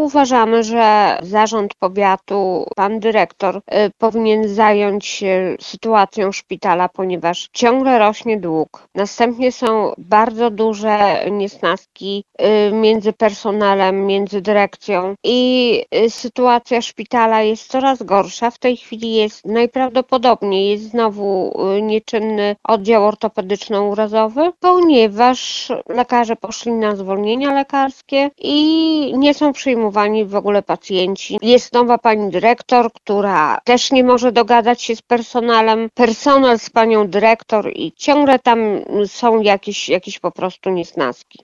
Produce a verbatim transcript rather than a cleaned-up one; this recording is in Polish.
uważamy, że zarząd powiatu, pan dyrektor y, powinien zająć się sytuacją szpitala, ponieważ ciągle rośnie dług. Następnie są bardzo duże niesnaski y, między personelem, między dyrekcją i y, sytuacja szpitala jest coraz gorsza. W tej chwili jest najprawdopodobniej jest znowu y, nieczynny oddział ortopedyczno-urazowy, ponieważ lekarze poszli na zwolnienia lekarskie i nie są przyjmowani w ogóle pacjenci. Jest nowa pani dyrektor, która też nie może dogadać się z personelem, personel z panią dyrektor i ciągle tam są jakieś, jakieś po prostu niesnaski.